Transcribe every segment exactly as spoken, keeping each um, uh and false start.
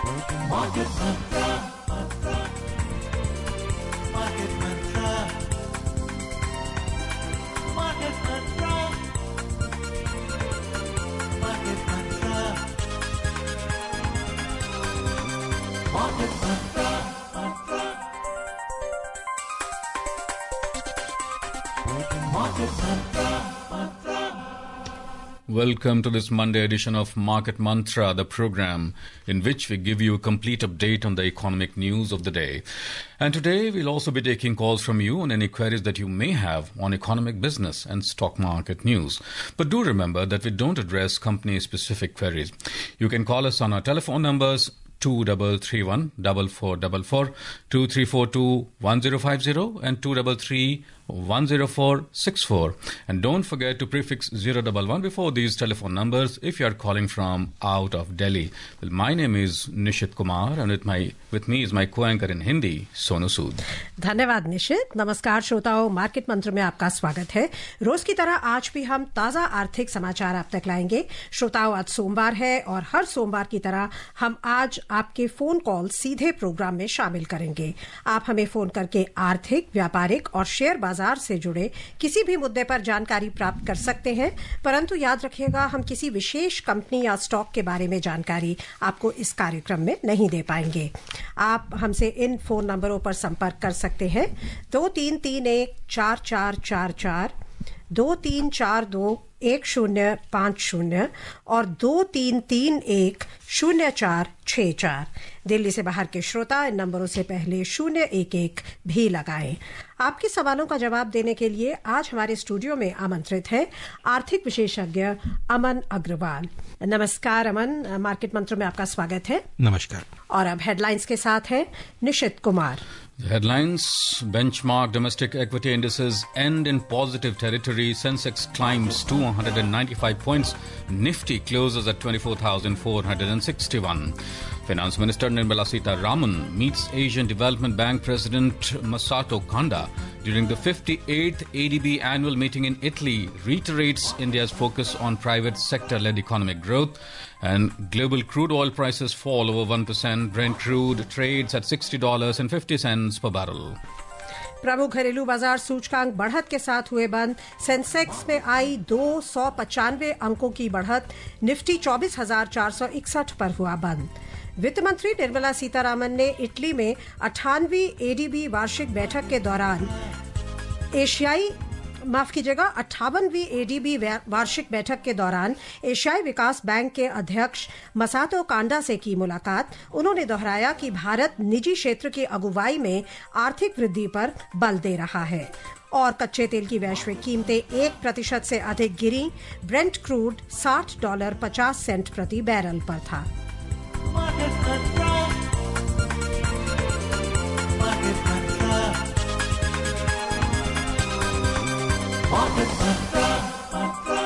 Market Mantra, Market Mantra, Market Mantra, Market Mantra, Market Mantra, Mantra, Market Mantra, Mantra. Welcome to this Monday edition of Market Mantra, the program in which we give you a complete update on the economic news of the day. And today we'll also be taking calls from you on any queries that you may have on economic, business and stock market news. But do remember that we don't address company-specific queries. You can call us on our telephone numbers two three three one, four four four four, two three four two, one zero five zero and two three three, one zero four six four. And don't forget to prefix zero one one before these telephone numbers if you are calling from out of Delhi. Well, my name is Nishit Kumar and with my with me is my co-anchor in Hindi, Sonu Sood. धन्यवाद निशित। नमस्कार श्रोताओं, market मंत्र में आपका स्वागत है। रोज की तरह आज भी हम ताजा आर्थिक समाचार आप तक लाएंगे। श्रोताओं, आज सोमवार है और हर सोमवार की तरह हम आज आपके फोन कॉल सीधे प्रोग्राम में शामिल करेंगे। आप हमें फोन करके आर्थिक, व्यापारिक और शेयर बाजार से जुड़े किसी भी मुद्दे पर जानकारी प्राप्त कर सकते हैं, परंतु याद रखिएगा हम किसी विशेष कंपनी या स्टॉक के बारे में जानकारी आपको इस कार्यक्रम में नहीं दे पाएंगे। आप हमसे इन फोन नंबरों पर संपर्क कर सकते हैं दो तीन तीन एक चार चार चार चार, दो तीन चार दो एक शून्य पाँच शून्य और दो तीन तीन एक शून्य चार छः चार। दिल्ली से बाहर के श्रोता इन नंबरों से पहले शून्य एक एक भी लगाएं। आपके सवालों का जवाब देने के लिए आज हमारे स्टूडियो में आमंत्रित है आर्थिक विशेषज्ञ अमन अग्रवाल। नमस्कार अमन, मार्केट मंत्र में आपका स्वागत है। नमस्कार। और अब हेडलाइंस के साथ है निशित Kumar. The headlines: benchmark domestic equity indices end in positive territory. Sensex climbs two hundred ninety-five points. Nifty closes at twenty-four thousand four hundred sixty-one. Finance Minister Nirmala Sitharaman meets Asian Development Bank President Masato Kanda during the fifty-eighth A D B annual meeting in Italy, reiterates India's focus on private sector-led economic growth. And global crude oil prices fall over one percent. Brent crude trades at sixty dollars and fifty cents per barrel. प्रमुख घरेलू बाजार सूचकांक बढ़त के साथ हुए बंद। Sensex में आई दो सौ पचानवे अंकों की बढ़त। निफ्टी चौबीस हजार चार सौ इकसठ पर हुआ बंद। वित्त मंत्री निर्मला सीतारामन ने इटली में अट्ठानवी एडीबी वार्षिक बैठक के दौरान एशियाई माफ कीजिएगा अट्ठावनवीं एडीबी वार्षिक बैठक के दौरान एशियाई विकास बैंक के अध्यक्ष मसातो कांडा से की मुलाकात। उन्होंने दोहराया कि भारत निजी क्षेत्र की अगुवाई में आर्थिक वृद्धि पर बल दे रहा है। और कच्चे तेल की वैश्विक कीमतें एक प्रतिशत से अधिक गिरी। ब्रेंट क्रूड साठ डॉलर पचास सेंट प्रति बैरल पर था। Market Mantra, Market Mantra, Market Mantra, Mantra,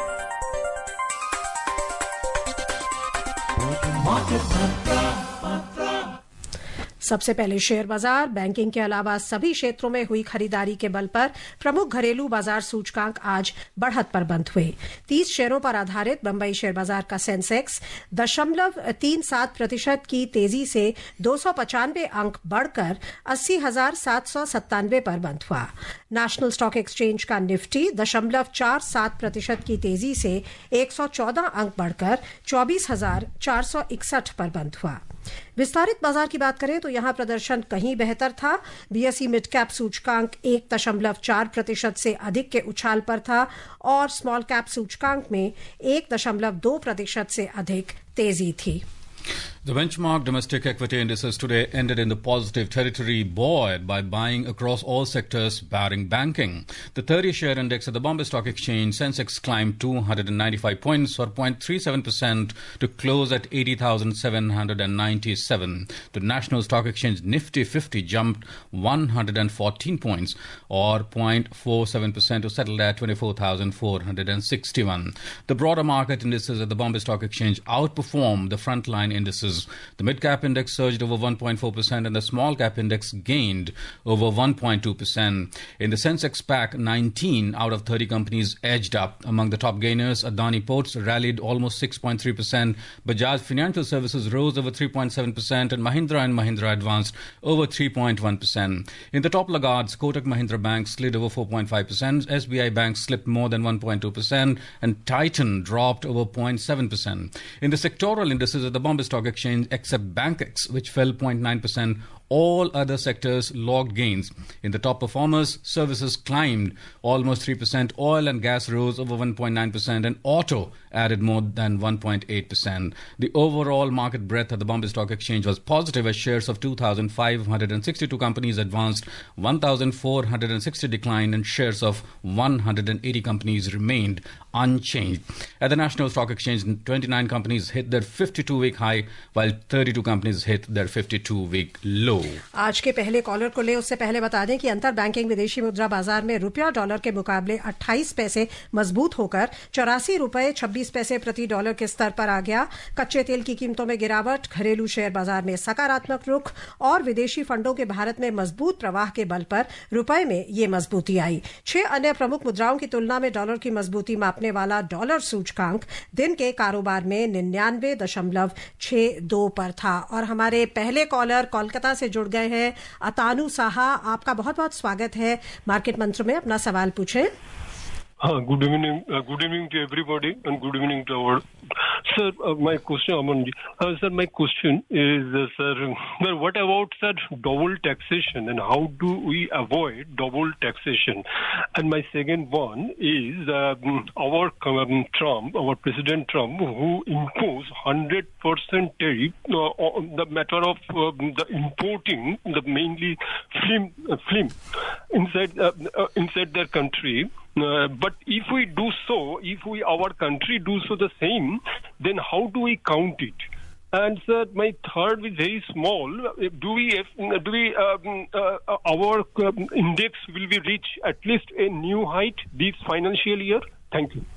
Market Mantra, Mantra. सबसे पहले शेयर बाजार। बैंकिंग के अलावा सभी क्षेत्रों में हुई खरीदारी के बल पर प्रमुख घरेलू बाजार सूचकांक आज बढ़त पर बंद हुए। तीस शेयरों पर आधारित बंबई शेयर बाजार का सेंसेक्स दशमलव तीन सात प्रतिशत की तेजी से दो सौ पचानवे अंक बढ़कर अस्सी हजार सात सौ सत्तानवे पर बंद हुआ। नेशनल स्टॉक एक्सचेंज का निफ्टी दशमलव चार सात प्रतिशत की तेजी से एक सौ चौदह अंक बढ़कर चौबीस हजार चार सौ इकसठ पर बंद हुआ। विस्तारित बाजार की बात करें तो यहां प्रदर्शन कहीं बेहतर था। बीएसई मिड कैप सूचकांक एक दशमलव चार प्रतिशत से अधिक के उछाल पर था और स्मॉल कैप सूचकांक में एक दशमलव दो प्रतिशत से अधिक तेजी थी। The benchmark domestic equity indices today ended in the positive territory, buoyed by buying across all sectors barring banking. The thirty share index at the Bombay Stock Exchange, Sensex, climbed two hundred ninety-five points or zero point three seven percent to close at eighty thousand seven hundred ninety-seven. The National Stock Exchange Nifty fifty jumped one hundred fourteen points or zero point four seven percent to settle at twenty-four thousand four hundred sixty-one. The broader market indices at the Bombay Stock Exchange outperformed the frontline indices indexes. The mid-cap index surged over one point four percent and the small-cap index gained over one point two percent. In the Sensex pack, nineteen out of thirty companies edged up. Among the top gainers, Adani Ports rallied almost six point three percent, Bajaj Financial Services rose over three point seven percent and Mahindra and Mahindra advanced over three point one percent. In the top laggards, Kotak Mahindra Bank slid over four point five percent, S B I Bank slipped more than one point two percent and Titan dropped over zero point seven percent. In the sectoral indices at the Bombay Stock Exchange, except BankX, which fell zero point nine percent, all other sectors logged gains. In the top performers, services climbed almost three percent, oil and gas rose over one point nine percent, and auto added more than one point eight percent. The overall market breadth at the Bombay Stock Exchange was positive as shares of two thousand five hundred sixty-two companies advanced, one thousand four hundred sixty declined, and shares of one hundred eighty companies remained unchanged. At the National Stock Exchange, twenty-nine companies hit their fifty-two-week high, while thirty-two companies hit their fifty-two-week low. आज के पहले collar को ले उससे पहले बता दें कि अंतर बैंकिंग विदेशी मुद्रा बाजार में रुपया डॉलर के मुकाबले अट्ठाईस पैसे मजबूत होकर चौरासी रुपए छब्बीस पैसे प्रति डॉलर के स्तर पर आ गया। कच्चे तेल की कीमतों में गिरावट, घरेलू शेयर बाजार में सकारात्मक रुख और विदेशी फंडों के भारत में मजबूत प्रवाह के बल पर रुपए में ये मजबूती आई। छह अन्य प्रमुख मुद्राओं की तुलना में डॉलर की मजबूती मापने वाला डॉलर सूचकांक दिन के कारोबार में निन्यानवे दशमलव छह दो पर था। और हमारे पहले कॉलर कोलकाता से जुड़ गए हैं अतानु साहा, आपका बहुत बहुत स्वागत है मार्केट मंत्र में। अपना सवाल पूछें। हाँ, good evening, good evening to everybody and good evening to our sir. Uh, my question, Aman ji, uh, sir, my question is, uh, sir, sir, what about sir double taxation and how do we avoid double taxation? And my second one is uh, our um, Trump, our President Trump, who imposed hundred percent tariff uh, on the matter of uh, the importing the mainly film, uh, film inside uh, uh, inside their country. Uh, but if we do so, if we our country do so the same, then how do we count it? And sir, my third is very small. Do we do we um, uh, our um, index will we reach at least a new height this financial year? Thank you.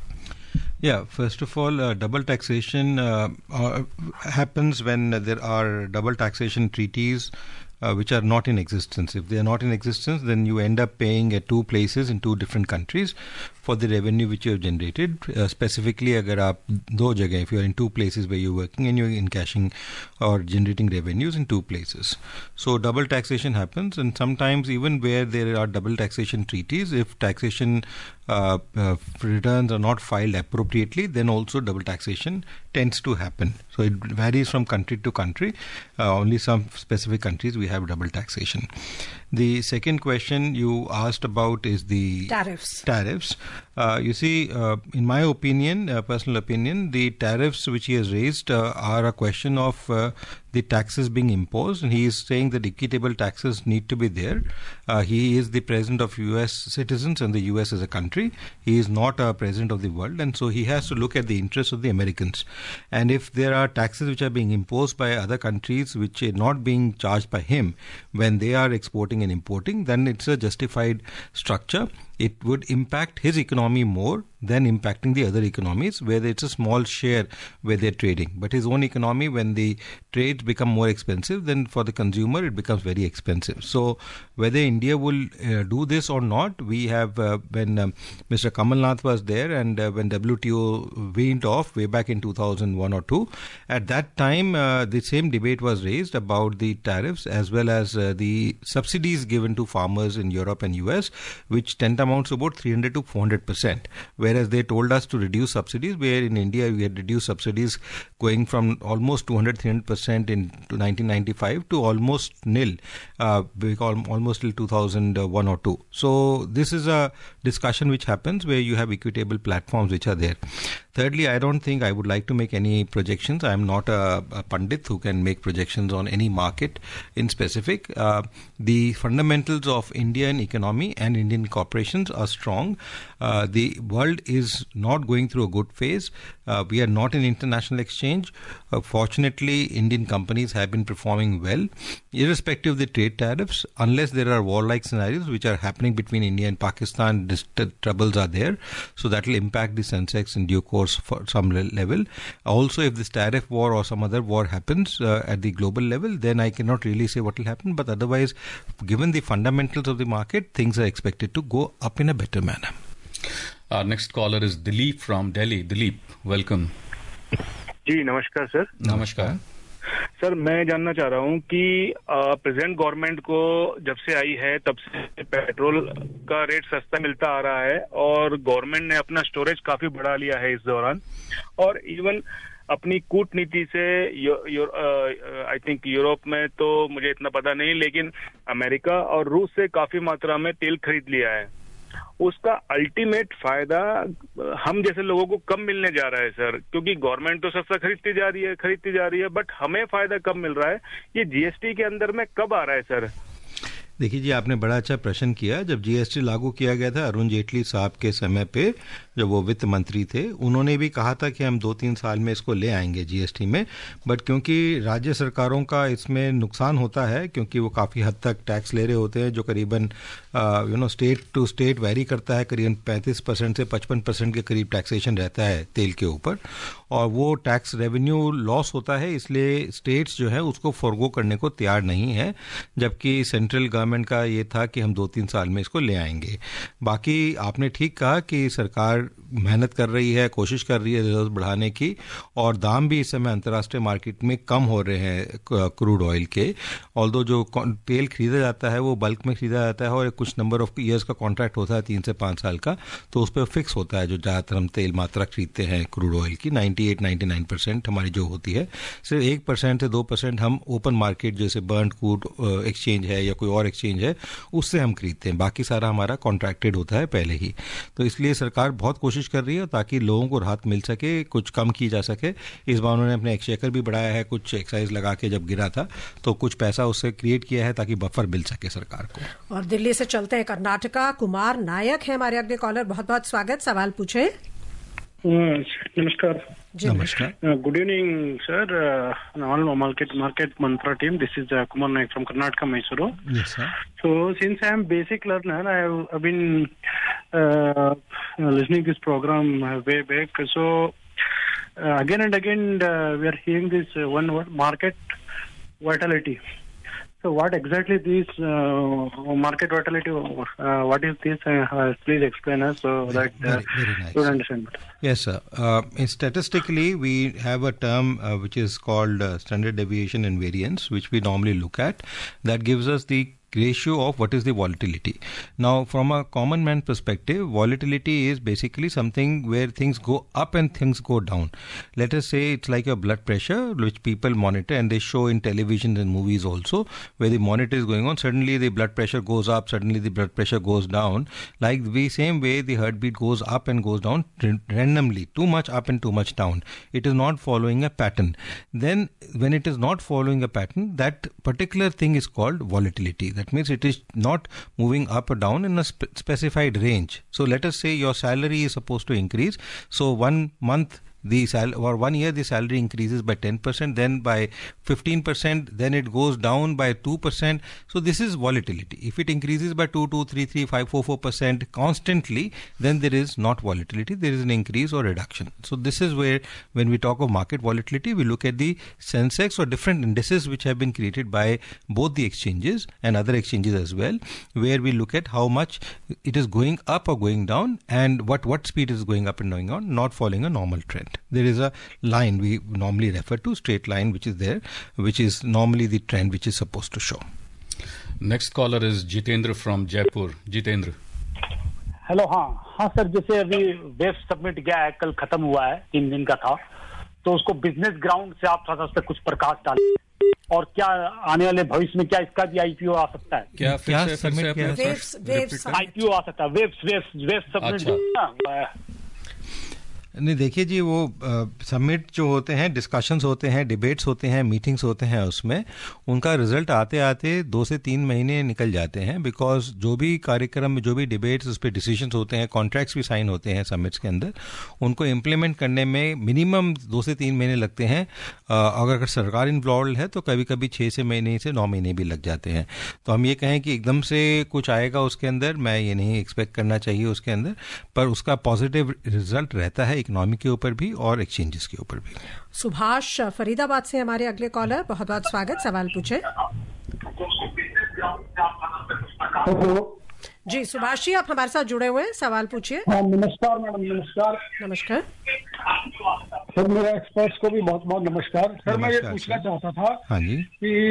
Yeah, first of all, uh, double taxation uh, uh, happens when there are double taxation treaties Uh, which are not in existence. If they are not in existence, then you end up paying at two places in two different countries for the revenue which you have generated. Uh, specifically, agar aap do jagah, if you are in two places where you're working and you're in cashing or generating revenues in two places. So double taxation happens, and sometimes even where there are double taxation treaties, if taxation uh, uh, returns are not filed appropriately, then also double taxation tends to happen. So it varies from country to country. Uh, only some specific countries we have double taxation. The second question you asked about is the tariffs. Tariffs. Uh, you see, uh, in my opinion, uh, personal opinion, the tariffs which he has raised uh, are a question of uh, the taxes being imposed, and he is saying that equitable taxes need to be there. Uh, he is the president of U S citizens and the U S as a country. He is not a president of the world, and so he has to look at the interests of the Americans. And if there are taxes which are being imposed by other countries which are not being charged by him when they are exporting and importing, then it's a justified structure. It would impact his economy more than impacting the other economies where it's a small share where they're trading. But his own economy, when the trades become more expensive, then for the consumer it becomes very expensive. So whether India will uh, do this or not, we have, uh, when um, Mister Kamal Nath was there and uh, when W T O weaned off way back in two thousand one or two, at that time uh, the same debate was raised about the tariffs as well as uh, the subsidies given to farmers in Europe and U S, which tend to amounts to about three hundred to four hundred percent. Whereas they told us to reduce subsidies, where in India we had reduced subsidies going from almost two hundred to three hundred percent in nineteen ninety-five to almost nil, uh, almost till two thousand one or two. So this is a discussion which happens where you have equitable platforms which are there. Thirdly, I don't think I would like to make any projections. I am not a, a pundit who can make projections on any market in specific. Uh, the fundamentals of Indian economy and Indian corporations are strong. Uh, the world is not going through a good phase. Uh, we are not an international exchange. Uh, fortunately, Indian companies have been performing well, irrespective of the trade tariffs, unless there are warlike scenarios which are happening between India and Pakistan. This t- troubles are there. So that will impact the Sensex in due course. force for some level. Also, if this tariff war or some other war happens uh, at the global level, then I cannot really say what will happen. But otherwise, given the fundamentals of the market, things are expected to go up in a better manner. Our next caller is Dilip from Delhi. Dilip, welcome. जी नमस्कार sir. नमस्कार sir, मैं जानना चाह रहा हूँ कि present government को जब से आई है तब से पेट्रोल का रेट सस्ता मिलता आ रहा है और गवर्नमेंट ने अपना स्टोरेज काफी बढ़ा लिया है इस दौरान, और इवन अपनी कूटनीति से आई थिंक यूरोप में तो मुझे इतना पता नहीं, लेकिन अमेरिका और रूस से काफी मात्रा में तेल खरीद लिया है. उसका अल्टीमेट फायदा हम जैसे लोगों को कब मिलने जा रहा है सर? क्योंकि गवर्नमेंट तो सस्ता खरीदती जा रही है खरीदती जा रही है बट हमें फायदा कब मिल रहा है? ये जीएसटी के अंदर में कब आ रहा है सर? देखिए जी, आपने बड़ा अच्छा प्रश्न किया. जब जीएसटी लागू किया गया था अरुण जेटली साहब के समय पे, जब वो वित्त मंत्री थे, उन्होंने भी कहा था कि हम दो तीन साल में इसको ले आएंगे जीएसटी में. बट क्योंकि राज्य सरकारों का इसमें नुकसान होता है, क्योंकि वो काफ़ी हद तक टैक्स ले रहे होते हैं, जो करीबन you know state to state vary करता है. करीबन पैंतीस परसेंट से पचपन परसेंट के करीब टैक्सेशन रहता है तेल के ऊपर, और वो टैक्स रेवेन्यू लॉस होता है. इसलिए स्टेट्स जो है उसको फॉरगो करने को तैयार नहीं है, जबकि सेंट्रल गवर्नमेंट का ये था कि हम दो तीन साल में इसको ले आएंगे. बाकी आपने ठीक कहा कि सरकार मेहनत कर रही है, कोशिश कर रही है रिजर्व बढ़ाने की, और दाम भी इस समय अंतर्राष्ट्रीय मार्केट में कम हो रहे हैं क्रूड ऑयल के. ऑल्दो जो तेल खरीदा जाता है वो बल्क में खरीदा जाता है और कुछ नंबर ऑफ ईयर्स का कॉन्ट्रैक्ट होता है, तीन से पाँच साल का, तो उस पर फिक्स होता है जो ज़्यादातर हम तेल मात्रा खरीदते हैं क्रूड ऑयल की. Ninety eight ninety nine percent हमारी जो होती है, सिर्फ एक परसेंट से दो परसेंट हम ओपन मार्केट जैसे बर्न क्रूड एक्सचेंज है या कोई और एक्सचेंज है उससे हम खरीदते हैं. बाकी सारा हमारा कॉन्ट्रैक्टेड होता है पहले ही. तो इसलिए सरकार बहुत कोशिश कर रही है ताकि लोगों को राहत मिल सके, कुछ कम की जा सके. इस बार उन्होंने अपने एक्सचेकर भी बढ़ाया है, कुछ एक्साइज लगा के जब गिरा था तो कुछ पैसा उससे क्रिएट किया है ताकि बफर मिल सके सरकार को. और दिल्ली से चलते हैं कर्नाटका. कुमार नायक है हमारे अगले कॉलर. बहुत बहुत स्वागत. सवाल पूछे. नमस्कार. नमस्कार. Good evening sir. All market market mantra team. This is Kumar Naik from Karnataka, Mysuru. Yes, sir. So since I am basic learner, I have I've been uh, listening this program uh, way back. So uh, again and again uh, we are hearing this uh, one word, market volatility. So what exactly this uh, market volatility? Uh, what is this? Uh, please explain us so that uh, very, very nice. we understand better. Yes, sir. Uh, statistically, we have a term uh, which is called uh, standard deviation and variance, which we normally look at. That gives us the ratio of what is the volatility. Now, from a common man perspective, volatility is basically something where things go up and things go down. Let us say it's like your blood pressure, which people monitor, and they show in television and movies also, where the monitor is going on. Suddenly the blood pressure goes up, suddenly the blood pressure goes down. Like the same way the heartbeat goes up and goes down randomly, too much up and too much down. It is not following a pattern. Then when it is not following a pattern, that particular thing is called volatility. That means it is not moving up or down in a spe- specified range. So let us say your salary is supposed to increase. So one month the sal- or one year the salary increases by ten percent, then by fifteen percent, then it goes down by two percent. So this is volatility. If it increases by two, two, three, three, five, four, four percent constantly, then there is not volatility, there is an increase or reduction. So this is where when we talk of market volatility, we look at the Sensex or different indices which have been created by both the exchanges and other exchanges as well, where we look at how much it is going up or going down and what, what speed is going up and going on, not following a normal trend. There is a line we normally refer to, straight line, which is there, which is normally the trend which is supposed to show. Next caller is Jitendra from Jaipur. Jitendra. Hello. हाँ हाँ sir, जैसे अभी web submit गया है, कल खत्म हुआ है, तीन दिन का था, तो उसको बिजनेस ग्राउंड से आप थोड़ा सा कुछ प्रकाश डालें, और क्या आने वाले भविष्य में क्या इसका भी आईपीओ आ सकता है? क्या फिर क्या से फिर से अपने वेव्स वेव्स आईपीओ आ सकता है, वेब्स वेब्स वेब्स सबमिट. नहीं, देखिए जी, वो समिट जो होते हैं, डिस्कशंस होते हैं, डिबेट्स होते हैं, मीटिंग्स होते हैं, उसमें उनका रिजल्ट आते आते दो से तीन महीने निकल जाते हैं. बिकॉज जो भी कार्यक्रम में जो भी डिबेट्स उस पर डिसीजंस होते हैं, कॉन्ट्रैक्ट्स भी साइन होते हैं समिट्स के अंदर, उनको इम्प्लीमेंट करने में मिनिमम दो से तीन महीने लगते हैं. अगर अगर सरकार इन्वॉल्व है तो कभी कभी छः से महीने से नौ महीने भी लग जाते हैं. तो हम ये कहें कि एकदम से कुछ आएगा उसके अंदर, मैं ये नहीं एक्सपेक्ट करना चाहिए उसके अंदर, पर उसका पॉजिटिव रिजल्ट रहता है इकोनॉमी के ऊपर भी और एक्सचेंजेस के ऊपर भी। सुभाष फरीदाबाद से हमारे अगले कॉलर, बहुत बहुत स्वागत, सवाल पूछे। जी सुभाष जी, आप हमारे साथ जुड़े हुए हैं, सवाल पूछिए। हाँ, नमस्कार मैडम। नमस्कार नमस्कार सर, मेरा एक्सपर्ट्स को भी बहुत बहुत नमस्कार। सर मैं ये पूछना चाहता था हाँ जी,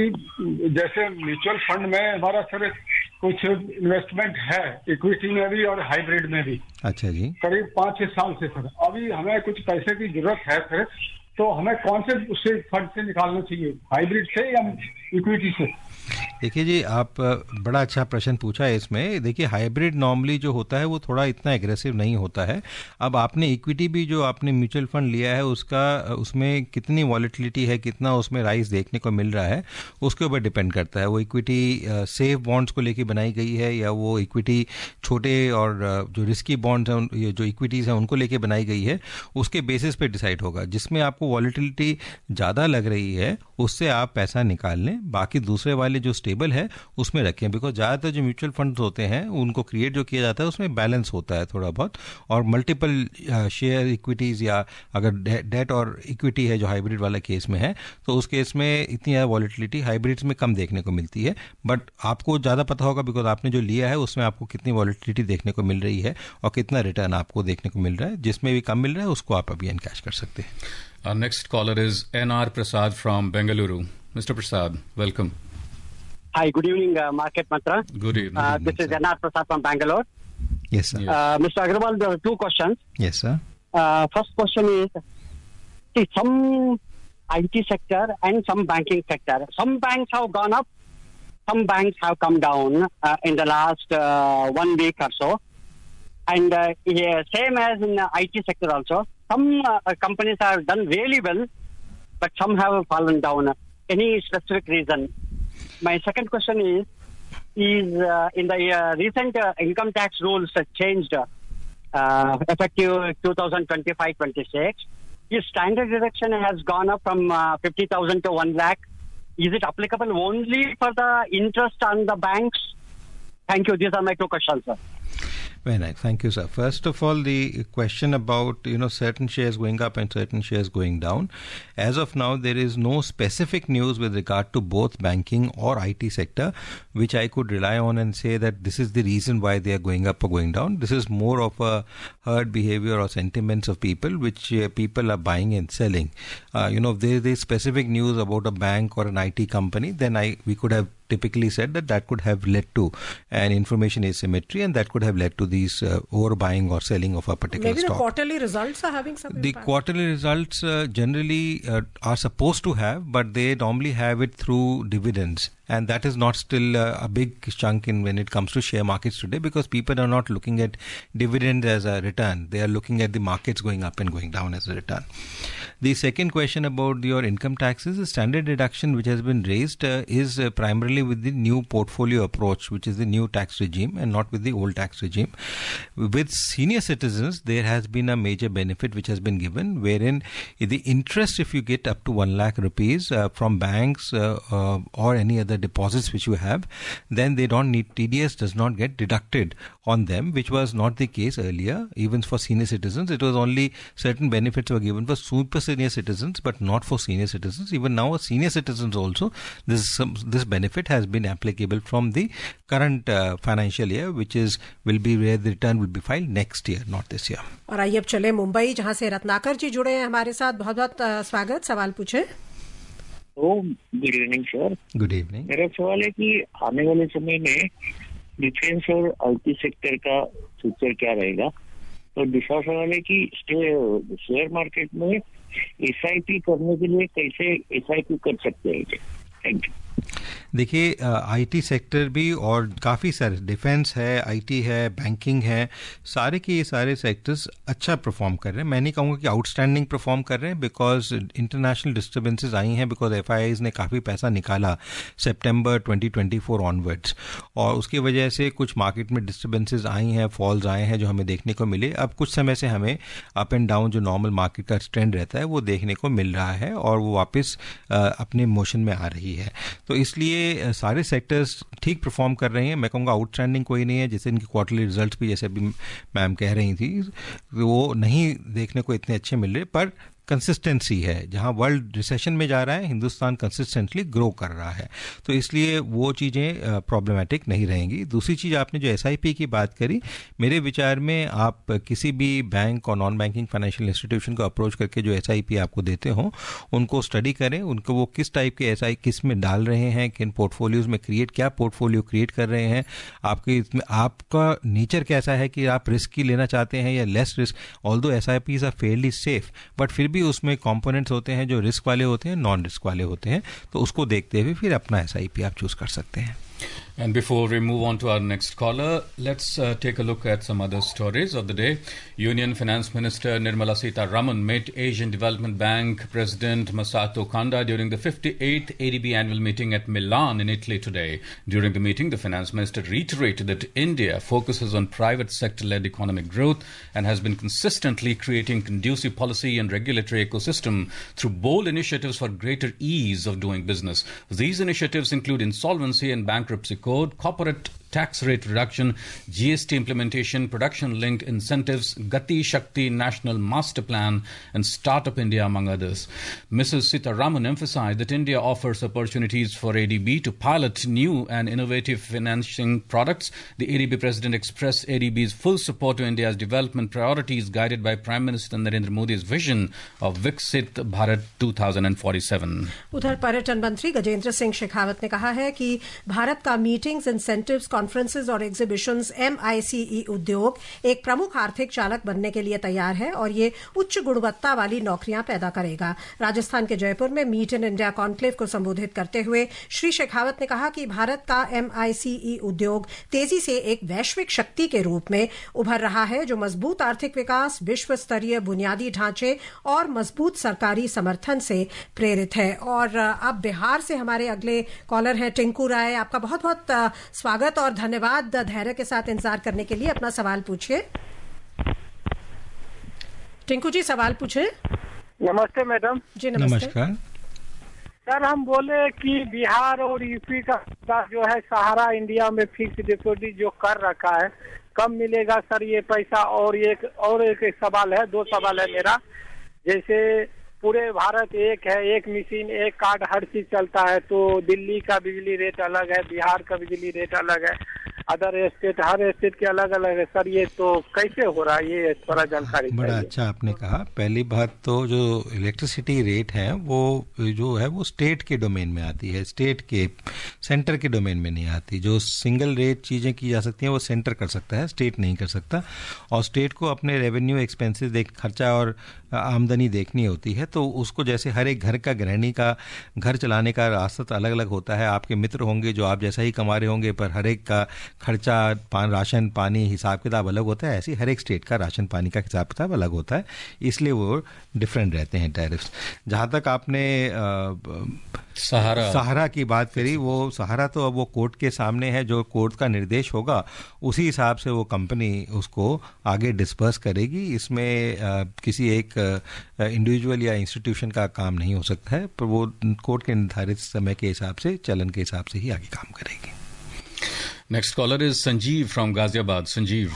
कि जैसे म्यूचुअल फंड में हमारा सर कुछ इन्वेस्टमेंट है, इक्विटी में भी और हाइब्रिड में भी। अच्छा जी, करीब पाँच छह साल से सर अभी हमें कुछ पैसे की जरूरत है सर, तो हमें कौन से उससे फंड से निकालना चाहिए, हाइब्रिड से या इक्विटी से? देखिए जी, आप बड़ा अच्छा प्रश्न पूछा है इसमें। देखिए हाइब्रिड नॉर्मली जो होता है वो थोड़ा इतना एग्रेसिव नहीं होता है। अब आपने इक्विटी भी जो आपने म्यूचुअल फंड लिया है उसका उसमें कितनी वॉलेटिलिटी है, कितना उसमें राइज देखने को मिल रहा है, उसके ऊपर डिपेंड करता है। वो इक्विटी सेफ बॉन्ड्स को लेके बनाई गई है या वो इक्विटी छोटे और जो रिस्की बॉन्ड्स हैं, जो इक्विटीज़ हैं उनको लेके बनाई गई है, उसके बेसिस पे डिसाइड होगा। जिसमें आपको वॉलेटिलिटी ज़्यादा लग रही है उससे आप पैसा निकाल लें, बाकी दूसरे वाले जो स्टेबल है उसमें रखें। बिकॉज ज़्यादातर जो म्यूचुअल फंड्स होते हैं उनको क्रिएट जो किया जाता है उसमें बैलेंस होता है थोड़ा बहुत, और मल्टीपल शेयर इक्विटीज़ या अगर डेट और इक्विटी है जो हाइब्रिड वाला केस में है, तो उस केस में इतनी ज़्यादा वॉलेटिलिटी हाइब्रिड्स में कम देखने को मिलती है। बट आपको ज़्यादा पता होगा बिकॉज आपने जो लिया है उसमें आपको कितनी वॉलेटिलिटी देखने को मिल रही है और कितना रिटर्न आपको देखने को मिल रहा है। जिसमें भी कम मिल रहा है उसको आप अभी एनकैश कर सकते हैं। Our next caller is N R Prasad from Bengaluru. Mister Prasad, welcome. Hi, good evening, uh, Market Mantra. Good evening. Uh, this is N R Prasad from Bangalore. Yes, sir. Uh, Mister Agarwal, there are two questions. Yes, sir. Uh, first question is, see, some I T sector and some banking sector, some banks have gone up, some banks have come down uh, in the last uh, one week or so. And uh, yeah, same as in the I T sector also. Some uh, companies have done really well, but some have fallen down. Any specific reason? My second question is, is uh, in the uh, recent uh, income tax rules that changed uh, effective twenty twenty-five twenty-six, your standard deduction has gone up from uh, fifty thousand to one lakh. Is it applicable only for the interest on the banks? Thank you. These are my two questions, sir. Very nice. Thank you, sir. First of all, the question about, you know, certain shares going up and certain shares going down. As of now, there is no specific news with regard to both banking or I T sector, which I could rely on and say that this is the reason why they are going up or going down. This is more of a herd behavior or sentiments of people, which uh, people are buying and selling. Uh, you know, if there is specific news about a bank or an I T company, then I we could have typically said that that could have led to an information asymmetry and that could have led to these uh, overbuying or selling of a particular Maybe stock. Maybe the quarterly results are having some The impact. quarterly results uh, generally uh, are supposed to have, but they normally have it through dividends. And that is not still uh, a big chunk in when it comes to share markets today, because people are not looking at dividends as a return. They are looking at the markets going up and going down as a return. The second question about your income taxes, the standard deduction which has been raised uh, is uh, primarily with the new portfolio approach, which is the new tax regime, and not with the old tax regime. With senior citizens, there has been a major benefit which has been given, wherein the interest, if you get up to one lakh rupees uh, from banks uh, uh, or any other deposits which you have, then they don't need, T D S does not get deducted on them, which was not the case earlier. Even for senior citizens, it was only certain benefits were given for super senior citizens, but not for senior citizens. Even now, senior citizens also, this um, this benefit has been applicable from the current uh, financial year, which is will be where the return will be filed next year, not this year. और आइए अब चले मुंबई, जहां से रत्नाकर जी जुड़े हैं हमारे साथ। बहुत बहुत स्वागत, सवाल पूछे। Good evening sir. Good evening. मेरा सवाल है कि आने वाले समय में डिफेंस और आईटी सेक्टर का फ्यूचर क्या रहेगा, और दूसरा सवाल है कि शेयर मार्केट में एसआईपी करने के लिए कैसे एसआईपी कर सकते हैं। Thank you. देखिए, आईटी सेक्टर भी और काफ़ी सारे, डिफेंस है, आईटी है, बैंकिंग है, सारे के ये सारे सेक्टर्स अच्छा परफॉर्म कर रहे हैं। मैं नहीं कहूँगा कि आउटस्टैंडिंग परफॉर्म कर रहे हैं, बिकॉज इंटरनेशनल डिस्टर्बेंसेस आई हैं, बिकॉज एफआईआईज ने काफ़ी पैसा निकाला सितंबर ट्वेंटी ट्वेंटी फोर ऑनवर्ड्स, और उसकी वजह से कुछ मार्केट में डिस्टर्बेंसेस आई हैं, फॉल्स आए हैं जो हमें देखने को मिले। अब कुछ समय से हमें अप एंड डाउन जो नॉर्मल मार्केट का ट्रेंड रहता है वो देखने को मिल रहा है, और वो वापस अपने मोशन में आ रही है। तो इसलिए सारे सेक्टर्स ठीक परफॉर्म कर रहे हैं. मैं कहूँगा आउटस्टैंडिंग कोई नहीं है. जैसे इनकी क्वार्टरली रिजल्ट्स भी जैसे अभी मैम कह रही थी वो नहीं देखने को इतने अच्छे मिल रहे, पर कंसिस्टेंसी है. जहां वर्ल्ड रिसेशन में जा रहा है हिंदुस्तान कंसिस्टेंटली ग्रो कर रहा है, तो इसलिए वो चीज़ें प्रॉब्लमेटिक नहीं रहेंगी. दूसरी चीज़ आपने जो एसआईपी की बात करी, मेरे विचार में आप किसी भी बैंक और नॉन बैंकिंग फाइनेंशियल इंस्टीट्यूशन को अप्रोच करके जो एसआईपी आपको देते हो उनको स्टडी करें, उनको वो किस टाइप के एसआई किस में डाल रहे हैं, किन पोर्टफोलियोज में क्रिएट क्या पोर्टफोलियो क्रिएट कर रहे हैं, आपके इसमें आपका नेचर कैसा है कि आप रिस्क ही लेना चाहते हैं या less risk. Although SIPs are fairly safe, but फिर भी उसमें कंपोनेंट्स होते हैं जो रिस्क वाले होते हैं, नॉन रिस्क वाले होते हैं, तो उसको देखते हुए फिर अपना एसआईपी आप चूज कर सकते हैं. And before we move on to our next caller, let's uh, take a look at some other stories of the day. Union Finance Minister Nirmala Sitharaman met Asian Development Bank President Masato Kanda during the fifty-eighth A D B annual meeting at Milan in Italy today. During the meeting, the Finance Minister reiterated that India focuses on private sector-led economic growth and has been consistently creating conducive policy and regulatory ecosystem through bold initiatives for greater ease of doing business. These initiatives include insolvency and bankruptcy code, corporate tax rate reduction, G S T implementation, production-linked incentives, Gati Shakti National Master Plan, and Startup India, among others. Missus Sitharaman emphasized that India offers opportunities for A D B to pilot new and innovative financing products. The A D B president expressed A D B's full support to India's development priorities, guided by Prime Minister Narendra Modi's vision of Viksit Bharat twenty forty-seven. उधर पर्यटन मंत्री गजेंद्र सिंह शेखावत ने कहा है कि भारत का meetings, incentives, conferences और exhibitions MICE उद्योग एक प्रमुख आर्थिक चालक बनने के लिए तैयार है और ये उच्च गुणवत्ता वाली नौकरियां पैदा करेगा. राजस्थान के जयपुर में मीट इन इंडिया कॉन्क्लेव को संबोधित करते हुए श्री शेखावत ने कहा कि भारत का एमआईसीई उद्योग तेजी से एक वैश्विक शक्ति के रूप में उभर रहा है, जो मजबूत आर्थिक विकास, विश्व स्तरीय बुनियादी ढांचे और मजबूत सरकारी समर्थन से प्रेरित है. और अब बिहार से हमारे अगले कॉलर हैं टिंकू राय. आपका बहुत बहुत स्वागत और धन्यवाद धैर्य के साथ इंतजार करने के लिए. अपना सवाल पूछिए. टिंकू जी, सवाल पूछिए. नमस्ते मैडम जी. नमस्ते. नमस्कार सर. हम बोले कि बिहार और यूपी का जो है सहारा इंडिया में फिक्स डिपॉजिट जो कर रखा है, कब मिलेगा सर ये पैसा? और एक और एक, एक सवाल है, दो सवाल है मेरा. जैसे पूरे भारत एक है, एक मशीन, एक कार्ड, हर चीज चलता है, तो दिल्ली का बिजली रेट अलग है, बिहार का बिजली रेट अलग है, अदर स्टेट, हर स्टेट के अलग अलग है. सर ये तो कैसे हो रहा है, ये थोड़ा जानकारी. बड़ा अच्छा आपने कहा. पहली बात तो जो इलेक्ट्रिसिटी रेट है वो जो है वो स्टेट के डोमेन में आती है, स्टेट के सेंटर के डोमेन में नहीं आती. जो सिंगल रेट चीज़ें की जा सकती हैं वो सेंटर कर सकता है, स्टेट नहीं कर सकता. और स्टेट को अपने रेवेन्यू एक्सपेंसेस देख खर्चा और आमदनी देखनी होती है, तो उसको जैसे हर एक घर का गृहिणी का घर चलाने का रास्ता अलग अलग होता है. आपके मित्र होंगे जो आप जैसा ही कमा रहे होंगे, पर हर एक का खर्चा, पान, राशन पानी हिसाब किताब अलग होता है. ऐसे हर एक स्टेट का राशन पानी का हिसाब किताब अलग होता है, इसलिए वो डिफरेंट रहते हैं टैरिफ्स. जहाँ तक आपने सहारा सहारा की बात करी, वो सहारा तो अब वो कोर्ट के सामने है. जो कोर्ट का निर्देश होगा उसी हिसाब से वो कंपनी उसको आगे डिस्पर्स करेगी. इसमें आ, किसी एक इंडिविजुअल या इंस्टीट्यूशन का काम नहीं हो सकता है, पर वो कोर्ट के निर्धारित समय के हिसाब से, चलन के हिसाब से ही आगे काम करेगी. Next caller is Sanjeev from Ghaziabad. Sanjeev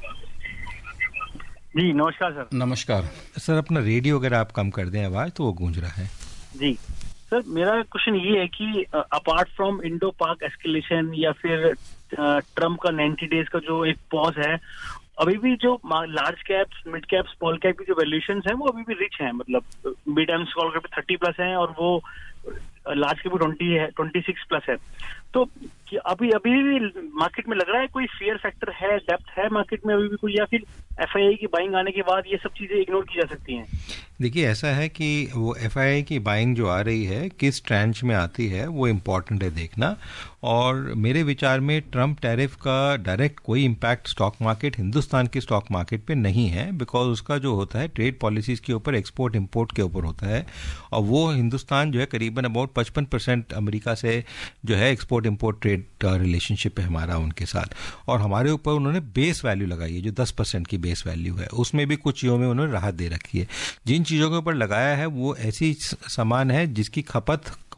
ji. नमस्कार सर. नमस्कार सर. अपना रेडियो अगर आप कम कर दें आवाज, तो वो गूंज रहा है. जी सर, मेरा क्वेश्चन ये है कि apart from Indo Pak escalation या फिर ट्रम्प का नाइन्टी डेज का जो एक पॉज है, अभी भी जो large caps, mid caps, small cap की जो वैल्यूएशंस हैं वो अभी भी रिच हैं. मतलब mid and small cap thirty plus हैं और वो लार्ज के भी ट्वेंटी है, ट्वेंटी सिक्स प्लस है. तो अभी अभी भी मार्केट में लग रहा है कोई फियर फैक्टर है, डेप्थ है मार्केट में अभी भी कोई, या फिर एफआईआई की बाइंग आने के बाद ये सब चीजें इग्नोर की जा सकती हैं? देखिए, ऐसा है कि वो एफआईआई की बाइंग जो आ रही है किस ट्रेंच में आती है वो इम्पॉर्टेंट है देखना. और मेरे विचार में ट्रम्प टैरिफ का डायरेक्ट कोई इम्पैक्ट स्टॉक मार्केट, हिंदुस्तान के स्टॉक मार्केट पे नहीं है, बिकॉज उसका जो होता है ट्रेड पॉलिसीज के ऊपर, एक्सपोर्ट इम्पोर्ट के ऊपर होता है. और वो हिंदुस्तान जो है करीबन अबाउट पचपन परसेंट अमेरिका से जो है एक्सपोर्ट इम्पोर्ट ट्रेड रिलेशनशिप है हमारा उनके साथ. और हमारे ऊपर उन्होंने बेस वैल्यू लगाई है जो दस परसेंट की बेस वैल्यू है, उसमें भी कुछ चीज़ों में उन्होंने राहत दे रखी है. जिन चीज़ों के ऊपर लगाया है वो ऐसी सामान है जिसकी खपत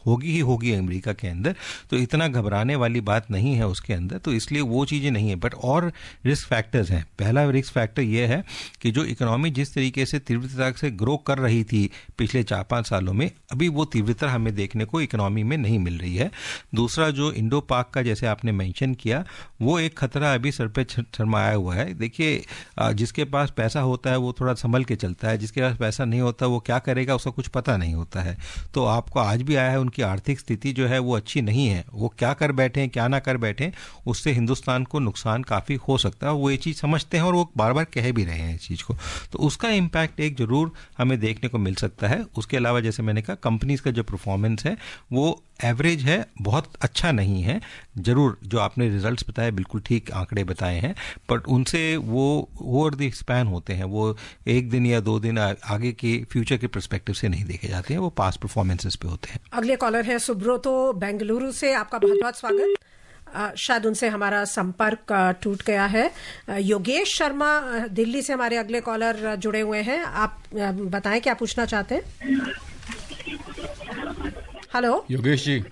होगी ही होगी अमेरिका के अंदर, तो इतना घबराने वाली बात नहीं है उसके अंदर, तो इसलिए वो चीज़ें नहीं है। बट और रिस्क फैक्टर्स हैं। पहला रिस्क फैक्टर ये है कि जो इकोनॉमी जिस तरीके से तीव्रता से ग्रो कर रही थी पिछले चार पाँच सालों में, अभी वो तीव्रता हमें देखने को इकोनॉमी में नहीं मिल रही है। दूसरा जो इंडो पाक का जैसे आपने मेंशन किया, वो एक खतरा अभी सर पे शर्माया हुआ है। देखिए, जिसके पास पैसा होता है वो थोड़ा संभल के चलता है, जिसके पास पैसा नहीं होता वो क्या करेगा उसका कुछ पता नहीं होता है। तो आपको आज भी आया है उनकी आर्थिक स्थिति जो है वो अच्छी नहीं है, वो क्या कर बैठे क्या ना कर बैठे, उससे हिंदुस्तान को नुकसान काफ़ी हो सकता है। वो ये चीज़ समझते हैं और वो बार बार कह भी रहे हैं इस चीज़ को, तो उसका इम्पैक्ट एक जरूर हमें देखने को मिल सकता है। उसके अलावा जैसे मैंने कहा, कंपनीज का जो परफॉर्मेंस है वो एवरेज है, बहुत अच्छा नहीं है। जरूर जो आपने रिजल्ट्स बताए बिल्कुल ठीक आंकड़े बताए हैं, बट उनसे वो ओवर द स्पैन होते हैं, वो एक दिन या दो दिन आगे के फ्यूचर के पर्सपेक्टिव से नहीं देखे जाते हैं, वो पास्ट परफॉर्मेंसेस पे होते हैं। अगले कॉलर है सुब्रोतो बेंगलुरु से, आपका बहुत बहुत स्वागत। आ, शायद उनसे हमारा संपर्क टूट गया है। आ, योगेश शर्मा दिल्ली से हमारे अगले कॉलर जुड़े हुए हैं, आप आ, बताएं क्या पूछना चाहते हैं। हेलो योगेश जी।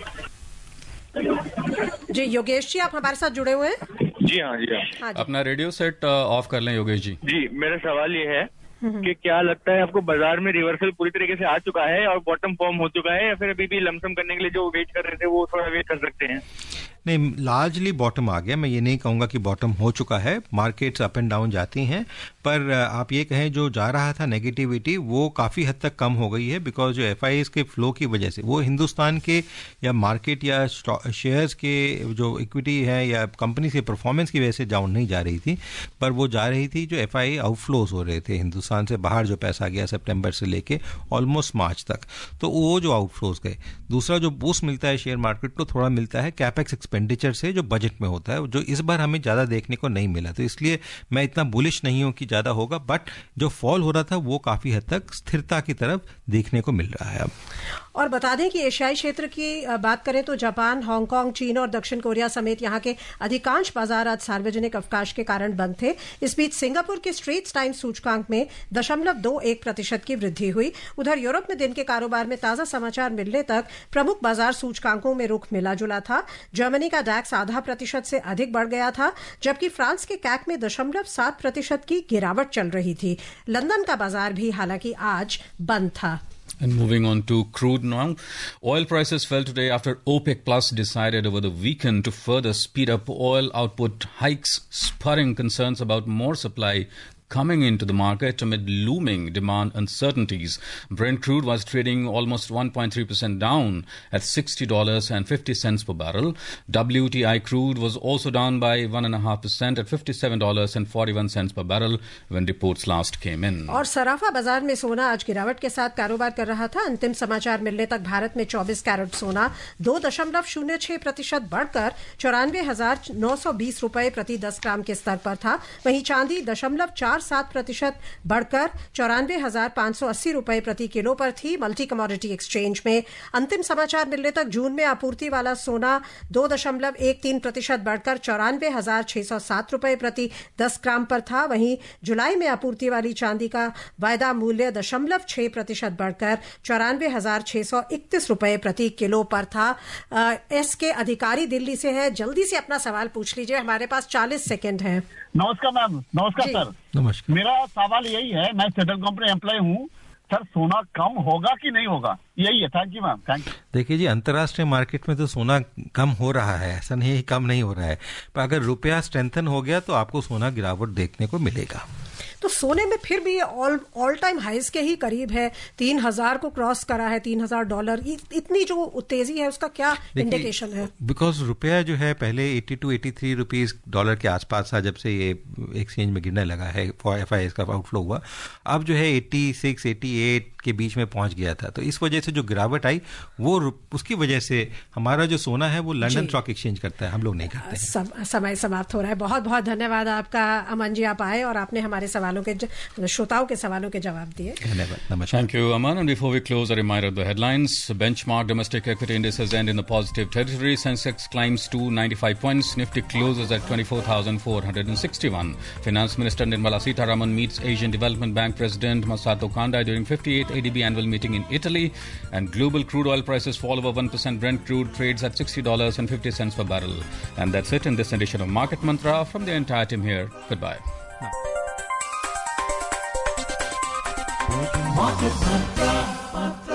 जी योगेश जी, आप हमारे साथ जुड़े हुए हैं। जी हाँ जी हाँ, हाँ जी। अपना रेडियो सेट ऑफ कर लें योगेश जी। जी, मेरा सवाल ये है कि क्या लगता है आपको, बाजार में रिवर्सल पूरी तरीके से आ चुका है और बॉटम फॉर्म हो चुका है, या फिर अभी भी लमसम करने के लिए जो वेट कर रहे थे वो थोड़ा वेट कर सकते हैं? नहीं, लार्जली बॉटम आ गया। मैं ये नहीं कहूँगा कि बॉटम हो चुका है, मार्केट्स अप एंड डाउन जाती हैं, पर आप ये कहें जो जा रहा था नेगेटिविटी वो काफ़ी हद तक कम हो गई है, बिकॉज जो एफ आई एस के फ्लो की वजह से, वो हिंदुस्तान के या मार्केट या शेयर्स के जो इक्विटी है या कंपनी के परफॉर्मेंस की वजह से डाउन नहीं जा रही थी, पर वो जा रही थी जो एफ आई आउटफ्लोज हो रहे थे हिंदुस्तान से बाहर, जो पैसा गया सितंबर से लेके ऑलमोस्ट मार्च तक, तो वो जो आउटफ्लोज गए। दूसरा जो बूस्ट मिलता है शेयर मार्केट को, थोड़ा मिलता है कैपेक्स एक्सपेंडिचर से जो बजट में होता है, जो इस बार हमें ज़्यादा देखने को नहीं मिला, तो इसलिए मैं इतना बुलिश नहीं हूं कि ज़्यादा होगा, बट जो फॉल हो रहा था वो काफ़ी हद तक स्थिरता की तरफ देखने को मिल रहा है अब। और बता दें कि एशियाई क्षेत्र की बात करें तो जापान, हांगकांग, चीन और दक्षिण कोरिया समेत यहां के अधिकांश बाजार आज सार्वजनिक अवकाश के कारण बंद थे। इस बीच सिंगापुर के स्ट्रेट्स टाइम्स सूचकांक में दशमलव दो एक प्रतिशत की वृद्धि हुई। उधर यूरोप में दिन के कारोबार में ताजा समाचार मिलने तक प्रमुख बाजार सूचकांकों में रुख मिला जुला था। जर्मनी का डैक्स आधा प्रतिशत से अधिक बढ़ गया था, जबकि फ्रांस के कैक में दशमलव सात प्रतिशत की गिरावट चल रही थी। लंदन का बाजार भी हालांकि आज बंद था। And moving on to crude now. Oil prices fell today after OPEC Plus decided over the weekend to further speed up oil output hikes, spurring concerns about more supply coming into the market amid looming demand uncertainties. Brent crude was trading almost one point three percent down at sixty dollars and fifty cents per barrel. W T I crude was also down by one point five percent at fifty-seven dollars and forty-one cents per barrel when reports last came in. और सराफा बाजार में सोना आज गिरावट के साथ कारोबार कर रहा था। अंतिम समाचार मिलने तक भारत में चौबीस कैरेट सोना दो दशमलव शून्य छह प्रतिशत बढ़कर चौरानवे हजार नौ सौ बीस रुपए प्रति दस ग्राम के स्तर पर था। वहीं चांदी दशमलव चार सात प्रतिशत बढ़कर चौरानवे हजार पांच सौ अस्सी रुपए प्रति किलो पर थी। मल्टी कमोडिटी एक्सचेंज में अंतिम समाचार मिलने तक जून में आपूर्ति वाला सोना दो दशमलव एक तीन प्रतिशत बढ़कर चौरानवे हजार छह सौ सात रुपए प्रति दस ग्राम पर था। वहीं जुलाई में आपूर्ति वाली चांदी का वायदा मूल्य दशमलव छह प्रतिशत बढ़कर चौरानवे हजार छह सौ इकतीस रुपए प्रति किलो पर था। एस के अधिकारी दिल्ली से है, जल्दी से अपना सवाल पूछ लीजिए, हमारे पास चालीस सेकेंड है। नमस्कार मैम। नमस्कार सर। नमस्कार। मेरा सवाल यही है, मैं सेंट्रल कंपनी एम्प्लॉय हूँ सर, सोना कम होगा कि नहीं होगा, यही है। Thank you ma'am, thank you. देखिए जी, अंतर्राष्ट्रीय मार्केट में तो सोना कम हो रहा है, ऐसा नहीं है कम नहीं हो रहा है, पर अगर रुपया स्ट्रेंथन हो गया तो आपको सोना गिरावट देखने को मिलेगा। तो सोने में फिर भी ऑल ऑल टाइम हाइज के ही करीब है, तीन हजार को क्रॉस करा है, तीन हजार डॉलर। इतनी जो तेजी है उसका क्या इंडिकेशन है? बिकॉज रुपया जो है पहले बयासी टू तिरासी रुपीस डॉलर के आसपास था जब से ये एक्सचेंज में गिरने लगा है, एफ आई एस का आउटफ्लो हुआ, अब जो है छियासी, अठासी के बीच में पहुंच गया था। तो इस वजह से जो गिरावट आई वो उसकी वजह से हमारा जो सोना है वो लंदन स्टॉक एक्सचेंज करता है, हम लोग नहीं करते। सम, समय समाप्त हो रहा है। बहुत बहुत धन्यवाद आपका अमन जी, आप आए और आपने हमारे सवालों के श्रोताओं के सवालों के जवाब दिए। धन्यवाद। Thank you, Aman. And before we close, a reminder of the headlines. Benchmark domestic equity indices end in the positive territory. Sensex climbs to ninety-five points. Nifty closes at twenty-four thousand four hundred sixty-one. Finance Minister Nirmala Sitharaman meets Asian Development Bank President Masato Kanda during fifty-eighth A D B annual meeting in Italy. And global crude oil prices fall over one percent. Brent crude trades at sixty dollars and fifty cents per barrel. And that's it in this edition of Market Mantra. From the entire team here, goodbye. Market Mantra, Mantra.